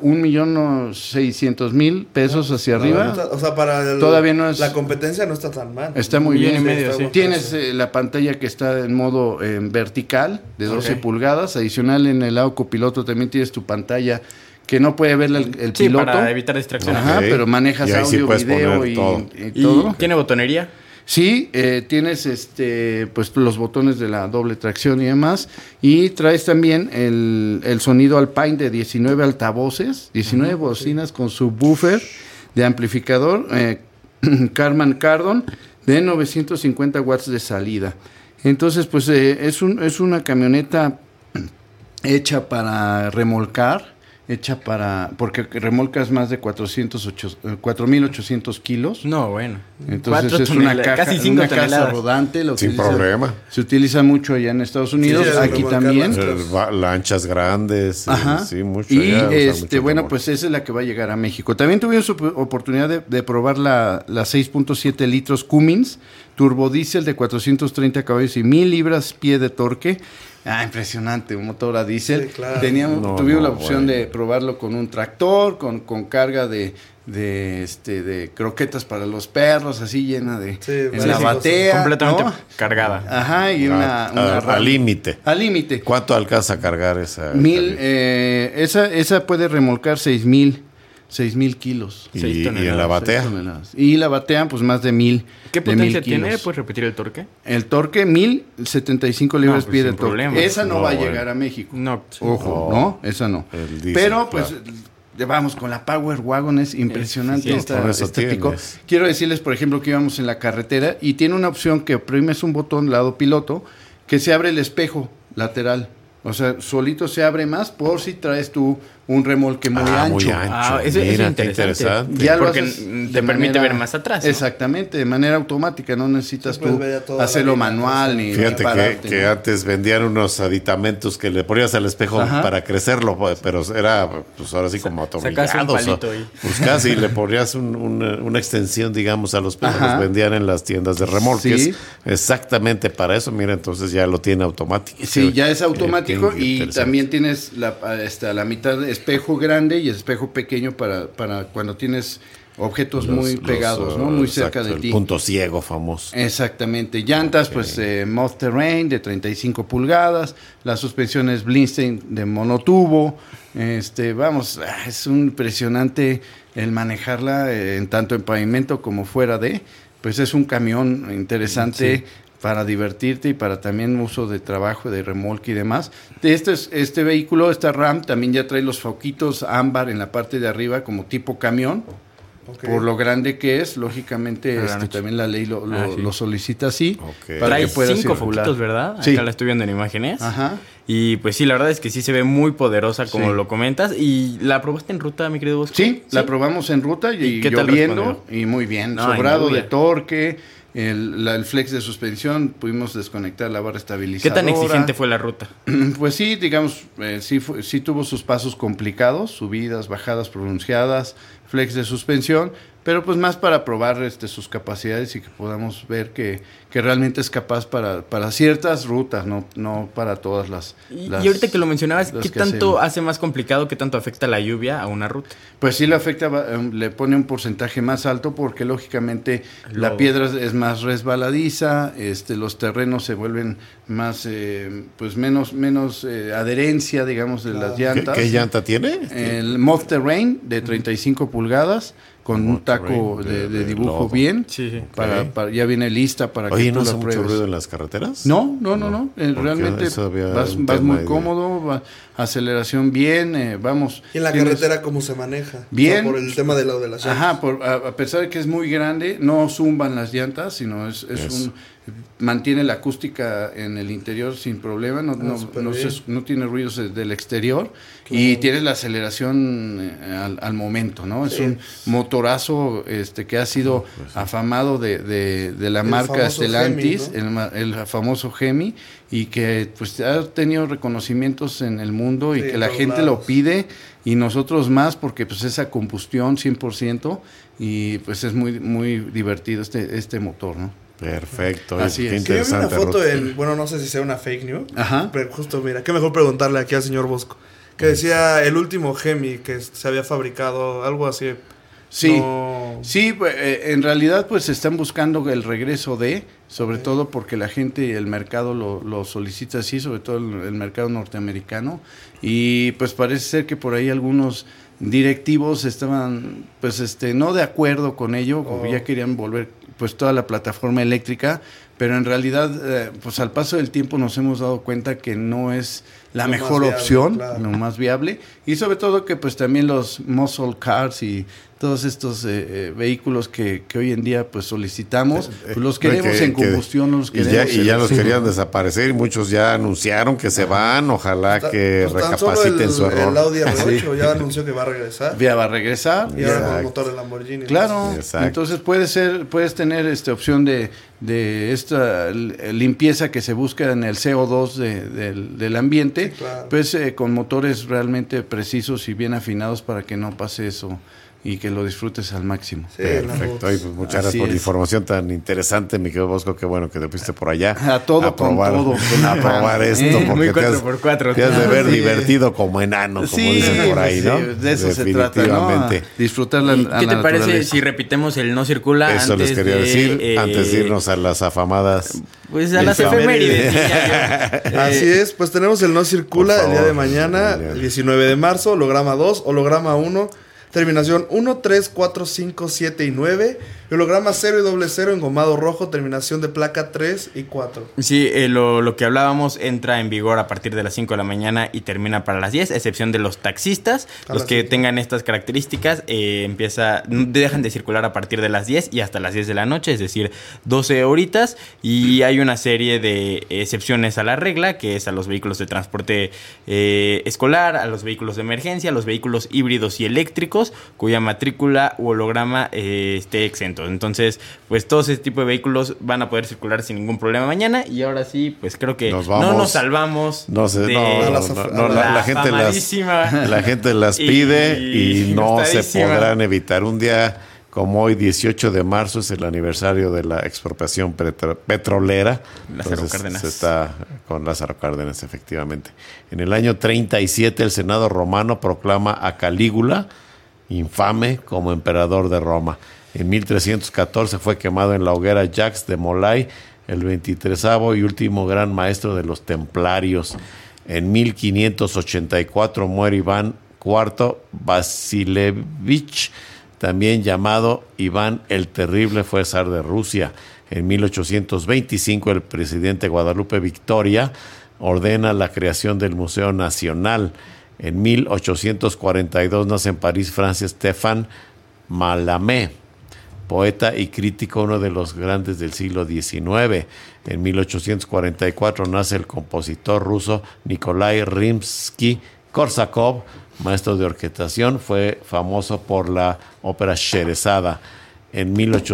1,600,000 pesos hacia arriba. O sea, para todavía no es, la competencia no está tan mal. Está muy bien. Tienes la pantalla que está en modo vertical de 12 pulgadas. Adicional, en el lado copiloto también tienes tu pantalla que no puede ver el piloto. Para evitar distracciones. Pero manejas audio, video y todo. ¿Y tiene botonería? Sí, tienes pues los botones de la doble tracción y demás, y traes también el sonido Alpine de 19 altavoces, 19 bocinas con subwoofer de amplificador Karman Kardon de 950 watts de salida. Entonces, pues es una camioneta hecha para remolcar. hecha porque remolcas más de 4,800 kilos. No, bueno. Entonces es una caja, casi 5 toneladas. Casa rodante. Sin problema. Se utiliza mucho allá en Estados Unidos, Sí, aquí también. Lanchas grandes. Ajá. Sí, mucho. Y allá, mucho bueno, remolque. pues esa es la que va a llegar a México. También tuvimos oportunidad de probar la 6.7 litros Cummins, turbodiesel de 430 caballos y 1,000 libras-pie de torque. Impresionante, un motor a diésel. Sí, claro. Tuvimos la opción de probarlo con un tractor, con carga de croquetas para los perros, así llena de en la batea, completamente ¿no? cargada. Ajá, y una al límite. Al límite. ¿Cuánto alcanza a cargar esa? Esa puede remolcar 6,000 kilos. ¿Y en la batea? Y la batea, pues más de 1,000. ¿Qué potencia tiene? ¿Puedes repetir el torque? El torque, 1,075 libras-pie de torque. Problema. Esa no va a llegar a México. No. Ojo, no, esa no. Pero, pues, vamos, con la Power Wagon es impresionante esta pico. Quiero decirles, por ejemplo, que íbamos en la carretera y tiene una opción que oprimes un botón lado piloto que se abre el espejo lateral. O sea, solito se abre más por si traes tú un remolque muy ancho. Eso es interesante. Ya porque te permite ver más atrás, ¿no? Exactamente, de manera automática. No necesitas tú hacerlo manual ni fíjate pararte, que antes vendían unos aditamentos que le ponías al espejo para crecerlo, pero era, pues ahora sí como atornillados. Sacas un palito ahí. Pues casi le ponías una extensión, digamos, a los pelos. Los vendían en las tiendas de remolques. Exactamente para eso. Mira, entonces ya lo tiene automático. Sí, ya es automático y también tienes la mitad de espejo grande y espejo pequeño para cuando tienes objetos muy pegados, ¿no? Muy cerca de ti. El punto ciego famoso. Exactamente. Llantas, pues Moth Terrain de 35 pulgadas, las suspensiones Blindstein de monotubo. Vamos, es impresionante el manejarla tanto en pavimento como fuera de. Pues es un camión interesante. Sí. Para divertirte y para también uso de trabajo, de remolque y demás. Este vehículo, esta Ram, también ya trae los foquitos ámbar en la parte de arriba como tipo camión. Por lo grande que es, lógicamente también la ley lo solicita así. Para que pueda 5 foquitos, ¿verdad? Sí. Acá la estoy viendo en imágenes. Ajá. Y pues sí, la verdad es que sí se ve muy poderosa como lo comentas. ¿Y la probaste en ruta, mi querido Bosco? Sí, la probamos en ruta y lloviendo y muy bien. Sobrado de torque. El flex de suspensión, pudimos desconectar la barra estabilizadora. ¿Qué tan exigente fue la ruta? Pues sí, digamos, sí tuvo sus pasos complicados, subidas, bajadas pronunciadas, flex de suspensión, pero pues más para probar sus capacidades y que podamos ver que realmente es capaz para ciertas rutas, no para todas las... Y ahorita que lo mencionabas, ¿qué tanto hace más complicado, qué tanto afecta la lluvia a una ruta? Pues sí le afecta, le pone un porcentaje más alto porque lógicamente la piedra es más resbaladiza, los terrenos se vuelven más, pues menos adherencia, digamos, de las llantas. ¿Qué llanta tiene? El Moth Terrain de 35 pulgadas. Con un taco de dibujo bien. Sí. Ya viene lista para que tú la pruebes. ¿No hace mucho ruido en las carreteras? No. Realmente vas muy cómodo, aceleración bien, vamos. ¿Y en la carretera cómo se maneja? Bien. O sea, por el tema de las llantas. Ajá, a pesar de que es muy grande, no zumban las llantas, sino mantiene la acústica en el interior sin problema, no tiene ruidos del exterior y tiene la aceleración al momento, ¿no? Es un motorazo que ha sido afamado de la marca Stellantis, el famoso Hemi, y que pues ha tenido reconocimientos en el mundo y que la gente lo pide y nosotros más porque pues esa combustión 100% y pues es muy muy divertido este motor, ¿no? Perfecto. Así es. Yo vi una foto no sé si sea una fake news. Ajá. Pero justo, mira, qué mejor preguntarle aquí al señor Bosco. Que decía el último Hemi que se había fabricado, algo así. Sí, en realidad pues están buscando el regreso sobre todo porque la gente y el mercado lo solicita así, sobre todo el mercado norteamericano, y pues parece ser que por ahí algunos directivos estaban pues no de acuerdo con ello, porque ya querían volver pues toda la plataforma eléctrica, pero en realidad, pues al paso del tiempo nos hemos dado cuenta que no es la mejor opción, lo más viable, y sobre todo que pues también los muscle cars y todos estos vehículos que hoy en día pues solicitamos, pues los queremos en combustión, los queremos y ya los querían desaparecer y muchos ya anunciaron que se van, ojalá que recapaciten su error. El Audi R8 ya anunció que va a regresar. Ya va a regresar. Y ahora con el motor de Lamborghini. Claro, entonces puedes tener opción de esta limpieza que se busca en el CO2 del ambiente, pues con motores realmente precisos y bien afinados para que no pase eso y que lo disfrutes al máximo. Sí, perfecto. Y pues muchas gracias por la información tan interesante, mi querido Bosco. Qué bueno que te fuiste por allá a probar esto, porque te has de ver divertido como enano, como dicen por ahí, ¿no? De eso se trata, ¿no? Disfrutar la ¿Qué te parece si repitemos el no circula? Eso antes les quería decir, antes de irnos a las afamadas. Pues a las efemérides. Así es, pues tenemos el no circula el día de mañana, el 19 de marzo, holograma 2, holograma 1. Terminación 1, 3, 4, 5, 7 y 9. Holograma 0 y 00 engomado rojo. Terminación de placa 3 y 4. Sí, lo que hablábamos entra en vigor a partir de las 5 de la mañana y termina para las 10, excepción de los taxistas. Los que tengan estas características dejan de circular a partir de las 10 y hasta las 10 de la noche, es decir, 12 horitas. Y hay una serie de excepciones a la regla, que es a los vehículos de transporte escolar, a los vehículos de emergencia, a los vehículos híbridos y eléctricos, cuya matrícula u holograma esté exento. Gente. Entonces, pues todo ese tipo de vehículos van a poder circular sin ningún problema mañana. Y ahora sí, pues creo que no nos salvamos. La gente las pide y no se podrán evitar. Un día como hoy, 18 de marzo, es el aniversario de la expropiación petrolera. Lázaro Cárdenas. Se está con Lázaro Cárdenas, efectivamente. En el año 37, el Senado romano proclama a Calígula, infame, como emperador de Roma. En 1314 fue quemado en la hoguera Jacques de Molay, el 23º y último gran maestro de los templarios. En 1584 muere Iván IV Vasilevich, también llamado Iván el Terrible, fue zar de Rusia. En 1825 el presidente Guadalupe Victoria ordena la creación del Museo Nacional. En 1842 nace en París, Francia, Stéphane Mallarmé, poeta y crítico, uno de los grandes del siglo XIX. En 1844 nace el compositor ruso Nikolai Rimsky-Korsakov, maestro de orquestación, fue famoso por la ópera Sherezada. En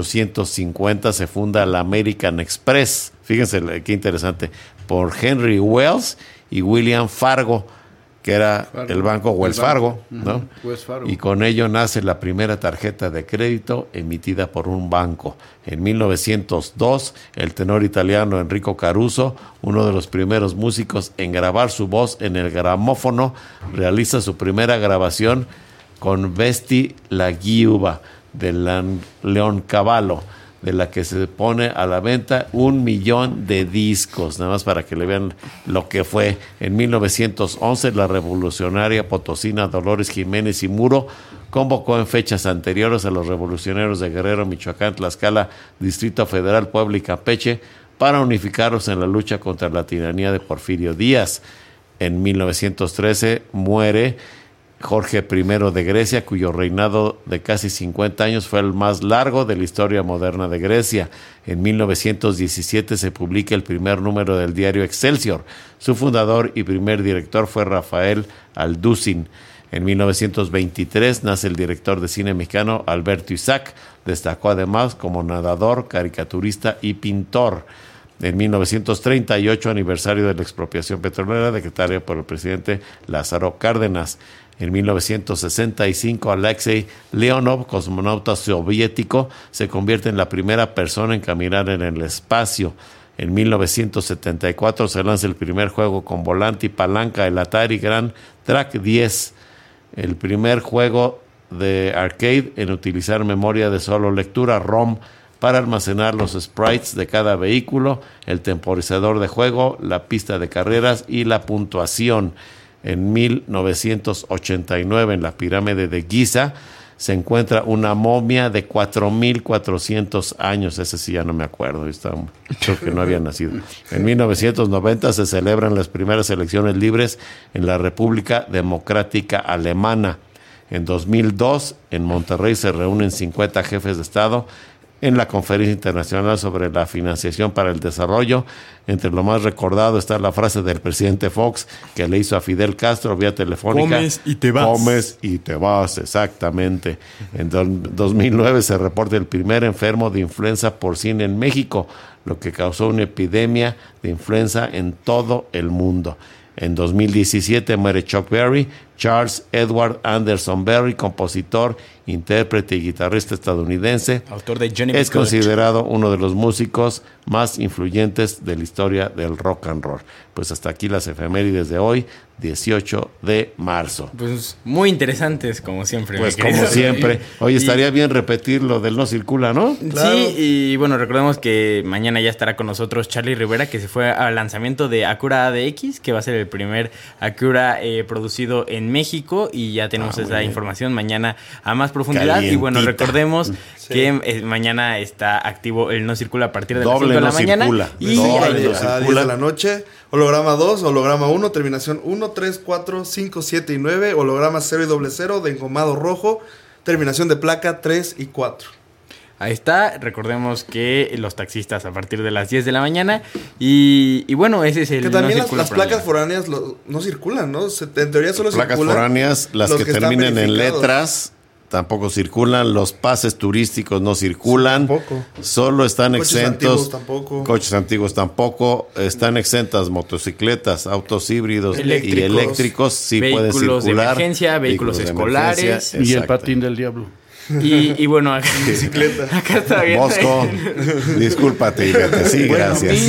1850 se funda la American Express, fíjense qué interesante, por Henry Wells y William Fargo, que era el banco Wells Fargo, ¿no? Y con ello nace la primera tarjeta de crédito emitida por un banco. En 1902, el tenor italiano Enrico Caruso, uno de los primeros músicos en grabar su voz en el gramófono, realiza su primera grabación con Vesti la Giuba de Leoncavallo, de la que se pone a la venta 1 millón de discos, nada más para que le vean lo que fue. En 1911, la revolucionaria potosina Dolores Jiménez y Muro convocó en fechas anteriores a los revolucionarios de Guerrero, Michoacán, Tlaxcala, Distrito Federal, Puebla y Campeche para unificarlos en la lucha contra la tiranía de Porfirio Díaz. En 1913 muere Jorge I de Grecia, cuyo reinado de casi 50 años fue el más largo de la historia moderna de Grecia. En 1917 se publica el primer número del diario Excelsior. Su fundador y primer director fue Rafael Alducin. En 1923 nace el director de cine mexicano Alberto Isaac. Destacó además como nadador, caricaturista y pintor. En 1938, aniversario de la expropiación petrolera decretada por el presidente Lázaro Cárdenas. En 1965, Alexei Leonov, cosmonauta soviético, se convierte en la primera persona en caminar en el espacio. En 1974 se lanza el primer juego con volante y palanca, el Atari Grand Track 10, el primer juego de arcade en utilizar memoria de solo lectura ROM para almacenar los sprites de cada vehículo, el temporizador de juego, la pista de carreras y la puntuación. En 1989, en la pirámide de Giza, se encuentra una momia de 4,400 años. Ese sí ya no me acuerdo, creo que no había nacido. En 1990 se celebran las primeras elecciones libres en la República Democrática Alemana. En 2002, en Monterrey se reúnen 50 jefes de Estado en la Conferencia Internacional sobre la Financiación para el Desarrollo. Entre lo más recordado está la frase del presidente Fox que le hizo a Fidel Castro vía telefónica. Comes y te vas. Comes y te vas, exactamente. En 2009 se reporta el primer enfermo de influenza porcina en México, lo que causó una epidemia de influenza en todo el mundo. En 2017 muere Chuck Berry, Charles Edward Anderson Berry, compositor, intérprete y guitarrista estadounidense. Autor de Johnny Es considerado uno de los músicos más influyentes de la historia del rock and roll. Pues hasta aquí las efemérides de hoy, 18 de marzo. Pues muy interesantes, como siempre. Pues como siempre. Hoy estaría bien repetir lo del No Circula, ¿no? Claro. Sí, y bueno, recordemos que mañana ya estará con nosotros Charlie Rivera, que se fue al lanzamiento de Acura ADX, que va a ser el primer Acura producido en México, y ya tenemos esa información mañana a más profundidad. Calientita. Y bueno, recordemos que mañana está activo el No Circula a partir de las 5 de la mañana. Y a 10 de la noche. Holograma 2, holograma 1, terminación 1, 3, 4, 5, 7 y 9. Holograma 0 y 00 de engomado rojo, terminación de placa 3 y 4. Ahí está, recordemos que los taxistas a partir de las 10 de la mañana. Y bueno, ese es el... Que también las placas foráneas no circulan, ¿no? En teoría solo placas circulan foráneas, las que terminen en letras, tampoco circulan. Los pases turísticos no circulan. Sí, tampoco. Solo están exentos. Coches antiguos tampoco. Están exentas motocicletas, autos híbridos y eléctricos. Sí pueden circular. Vehículos de emergencia, vehículos escolares. Y el patín del diablo. Y bueno, acá está bien. Mosco, discúlpate, fíjate, sí, gracias.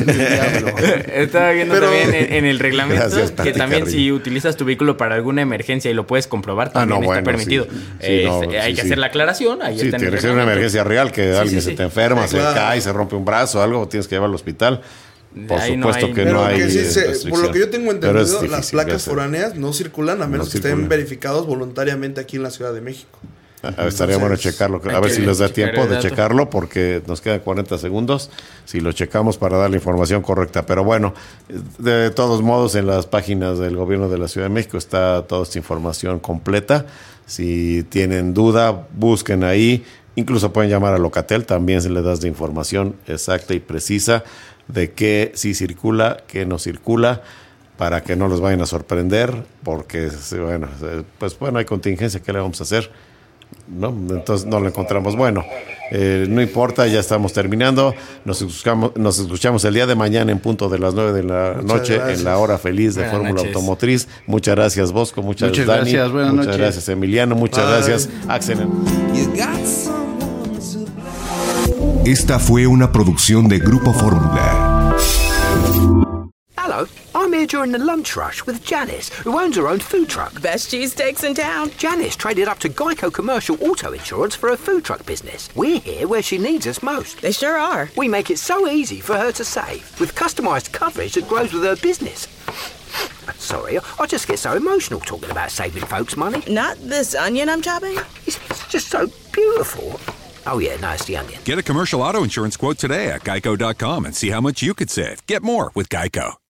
Estaba viendo también en el reglamento que también si utilizas tu vehículo para alguna emergencia y lo puedes comprobar, también está permitido. Hay que hacer la aclaración. Ahí tiene que ser una emergencia real, que alguien se te enferma, se cae, se rompe un brazo, algo, tienes que llevar al hospital. Por supuesto que no hay. Por lo que yo tengo entendido, las placas foráneas no circulan a menos que estén verificados voluntariamente aquí en la Ciudad de México. Estaría bueno checarlo, a ver si les da tiempo de checarlo, porque nos quedan 40 segundos si lo checamos para dar la información correcta. Pero bueno, de todos modos, en las páginas del gobierno de la Ciudad de México está toda esta información completa. Si tienen duda, busquen ahí. Incluso pueden llamar a Locatel, también se les da de información exacta y precisa de qué sí circula, qué no circula, para que no los vayan a sorprender, porque bueno, hay contingencia, ¿qué le vamos a hacer? ¿No? Entonces no lo encontramos. Bueno, no importa, ya estamos terminando. Nos escuchamos el día de mañana en punto de las 9 de la noche en la hora feliz de Fórmula Automotriz. Muchas gracias, Bosco. Muchas gracias, Dani. Muchas gracias, Emiliano. Muchas gracias, Axel. Esta fue una producción de Grupo Fórmula. Hello, I'm here during the lunch rush with Janice, who owns her own food truck. Best cheesesteaks in town. Janice traded up to Geico Commercial Auto Insurance for her food truck business. We're here where she needs us most. They sure are. We make it so easy for her to save, with customized coverage that grows with her business. Sorry, I just get so emotional talking about saving folks money. Not this onion I'm chopping? It's just so beautiful. Oh yeah, no, it's the onion. Get a commercial auto insurance quote today at geico.com and see how much you could save. Get more with Geico.